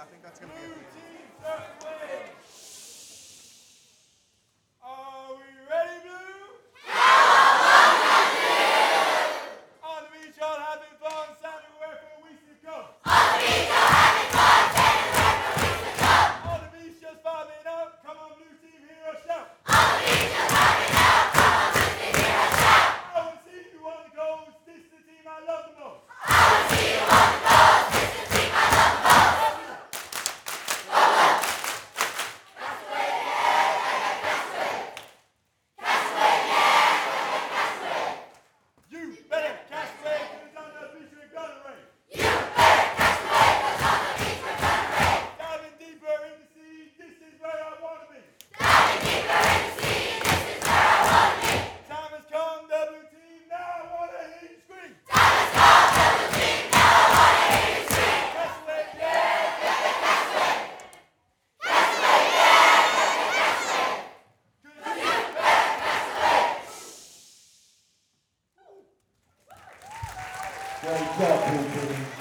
think that's going to be Blue it. team, certain way. Are we ready, Blue? On the beach, all having fun, standing where for weeks to come. On the beach, just bobbing up. Come on, Blue team, hear us shout. I will see you on the coast. This is the team I love the most. You better cast away, 'cause on the beach we're gonna rain. Diving deeper in the sea, this is where I wanna be. Time has come, the blue team, now I wanna hear you scream. Cast away, yeah. Great job, Blue team.